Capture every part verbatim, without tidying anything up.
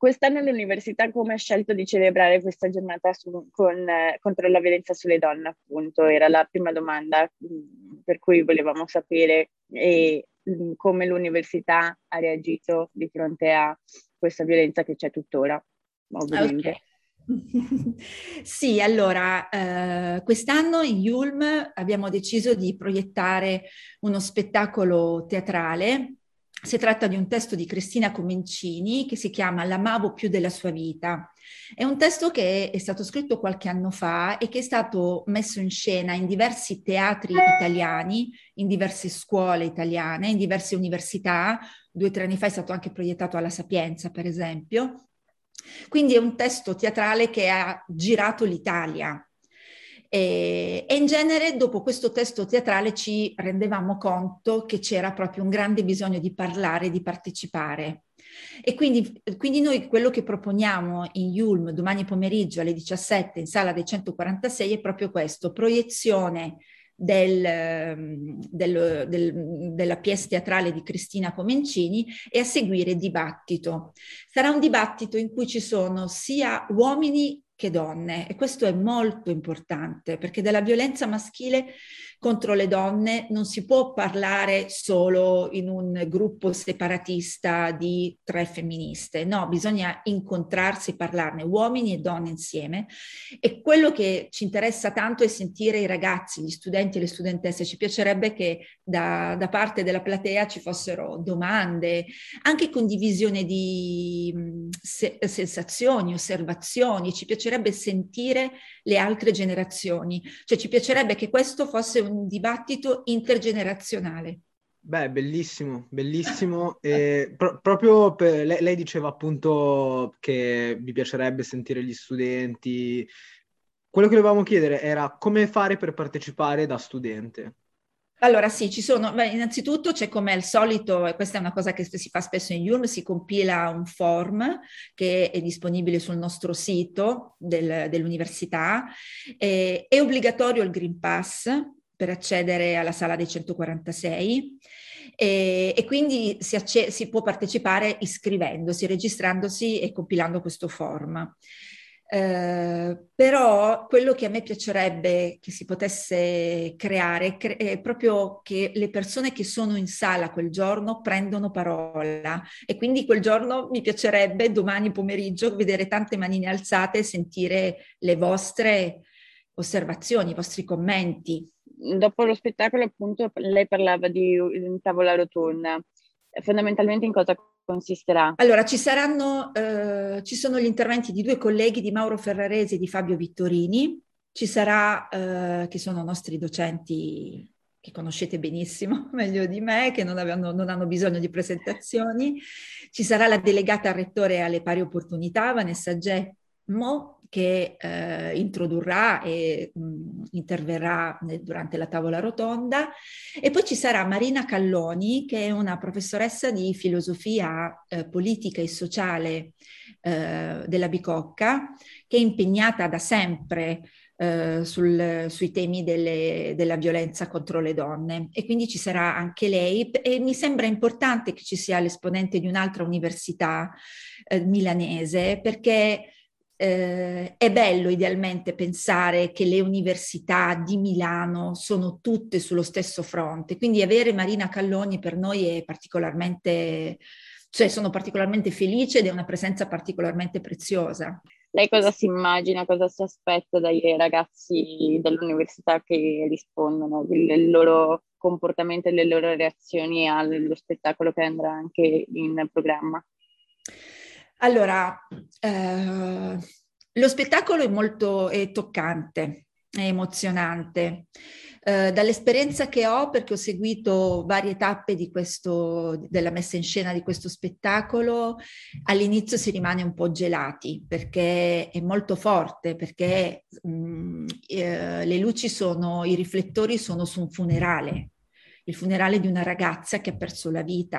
quest'anno l'università come ha scelto di celebrare questa giornata su- con, eh, contro la violenza sulle donne, appunto, era la prima domanda mh, per cui volevamo sapere e, mh, come l'università ha reagito di fronte a questa violenza che c'è tuttora, ovviamente. Ok. Sì, allora, eh, quest'anno in Yulm abbiamo deciso di proiettare uno spettacolo teatrale. Si tratta di un testo di Cristina Comencini che si chiama L'amavo più della sua vita. È un testo che è stato scritto qualche anno fa e che è stato messo in scena in diversi teatri italiani, in diverse scuole italiane, in diverse università. Due o tre anni fa è stato anche proiettato alla Sapienza, per esempio. Quindi è un testo teatrale che ha girato l'Italia. E, e in genere dopo questo testo teatrale ci rendevamo conto che c'era proprio un grande bisogno di parlare, di partecipare. E quindi, quindi noi quello che proponiamo in Yulm domani pomeriggio alle diciassette in sala dei centoquarantasei è proprio questo, proiezione del, del, del, della pièce teatrale di Cristina Comencini e a seguire dibattito. Sarà un dibattito in cui ci sono sia uomini che donne e questo è molto importante perché della violenza maschile contro le donne non si può parlare solo in un gruppo separatista di tre femministe, no, bisogna incontrarsi, parlarne uomini e donne insieme e quello che ci interessa tanto è sentire i ragazzi, gli studenti e le studentesse, ci piacerebbe che da, da parte della platea ci fossero domande, anche condivisione di mh, se, sensazioni, osservazioni, ci piacerebbe sentire le altre generazioni, cioè ci piacerebbe che questo fosse un dibattito intergenerazionale. Beh, bellissimo, bellissimo. E pro- proprio per, lei, lei diceva appunto che vi piacerebbe sentire gli studenti. Quello che volevamo chiedere era come fare per partecipare da studente. Allora sì, ci sono, beh, innanzitutto c'è come al solito, e questa è una cosa che si fa spesso in Yulm, si compila un form che è disponibile sul nostro sito del, dell'università, eh, è obbligatorio il Green Pass per accedere alla sala dei centoquarantasei e, e quindi si, acce- si può partecipare iscrivendosi, registrandosi e compilando questo form. Eh, però quello che a me piacerebbe che si potesse creare cre- è proprio che le persone che sono in sala quel giorno prendono parola e quindi quel giorno mi piacerebbe domani pomeriggio vedere tante manine alzate e sentire le vostre osservazioni, i vostri commenti. Dopo lo spettacolo, appunto, lei parlava di un tavola rotonda. Fondamentalmente in cosa consisterà? Allora, ci saranno, eh, ci sono gli interventi di due colleghi, di Mauro Ferraresi e di Fabio Vittorini. Ci sarà, eh, che sono nostri docenti che conoscete benissimo, meglio di me, che non, avevano, non hanno bisogno di presentazioni. Ci sarà la delegata al rettore alle pari opportunità, Vanessa Gemmo, che eh, introdurrà e mh, interverrà nel- durante la tavola rotonda. E poi ci sarà Marina Calloni, che è una professoressa di filosofia eh, politica e sociale eh, della Bicocca, che è impegnata da sempre eh, sul, sui temi delle, della violenza contro le donne. E quindi ci sarà anche lei. E mi sembra importante che ci sia l'esponente di un'altra università eh, milanese, perché eh, è bello idealmente pensare che le università di Milano sono tutte sullo stesso fronte, quindi avere Marina Calloni per noi è particolarmente, cioè sono particolarmente felice ed è una presenza particolarmente preziosa. Lei cosa si immagina, cosa si aspetta dai ragazzi dell'università che rispondono, il loro comportamento e le loro reazioni allo spettacolo che andrà anche in programma? Allora, eh, lo spettacolo è molto è toccante, è emozionante. Eh, dall'esperienza che ho, perché ho seguito varie tappe di questo, della messa in scena di questo spettacolo, all'inizio si rimane un po' gelati perché è molto forte, perché mh, eh, le luci sono, i riflettori sono su un funerale, il funerale di una ragazza che ha perso la vita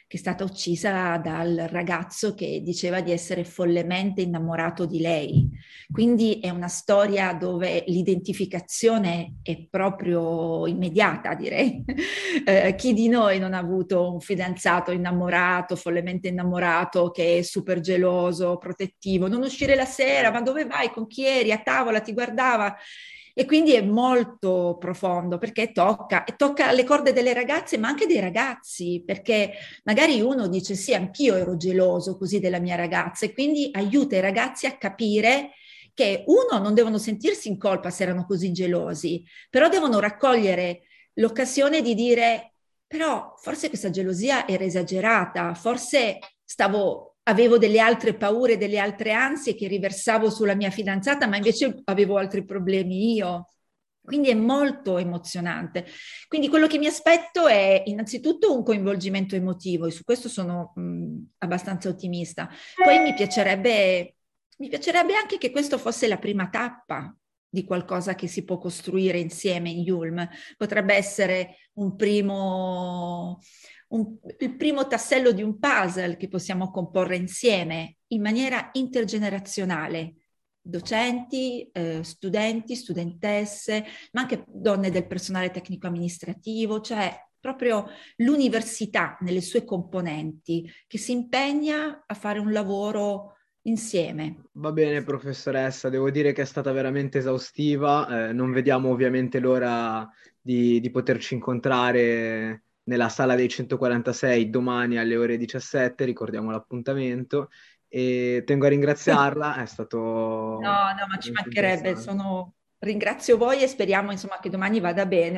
che è stata uccisa dal ragazzo che diceva di essere follemente innamorato di lei. Quindi è una storia dove l'identificazione è proprio immediata, direi. Eh, chi di noi non ha avuto un fidanzato innamorato, follemente innamorato, che è super geloso, protettivo, non uscire la sera, ma dove vai, con chi eri, a tavola, ti guardava. E quindi è molto profondo perché tocca, e tocca le corde delle ragazze, ma anche dei ragazzi, perché magari uno dice sì, anch'io ero geloso così della mia ragazza, e quindi aiuta i ragazzi a capire che uno, non devono sentirsi in colpa se erano così gelosi, però devono raccogliere l'occasione di dire, però forse questa gelosia era esagerata, forse stavo avevo delle altre paure, delle altre ansie che riversavo sulla mia fidanzata, ma invece avevo altri problemi io. Quindi è molto emozionante. Quindi quello che mi aspetto è innanzitutto un coinvolgimento emotivo, e su questo sono mh, abbastanza ottimista. Poi mi piacerebbe, mi piacerebbe anche che questo fosse la prima tappa di qualcosa che si può costruire insieme in Yulm. Potrebbe essere un primo... Un, il primo tassello di un puzzle che possiamo comporre insieme in maniera intergenerazionale, docenti, eh, studenti, studentesse, ma anche donne del personale tecnico-amministrativo, cioè proprio l'università nelle sue componenti che si impegna a fare un lavoro insieme. Va bene, professoressa, devo dire che è stata veramente esaustiva, eh, non vediamo ovviamente l'ora di, di poterci incontrare nella sala dei centoquarantasei domani alle ore diciassette, ricordiamo l'appuntamento, e tengo a ringraziarla, è stato No, no, ma ci veramente mancherebbe, interessante. sono... ringrazio voi e speriamo insomma che domani vada bene.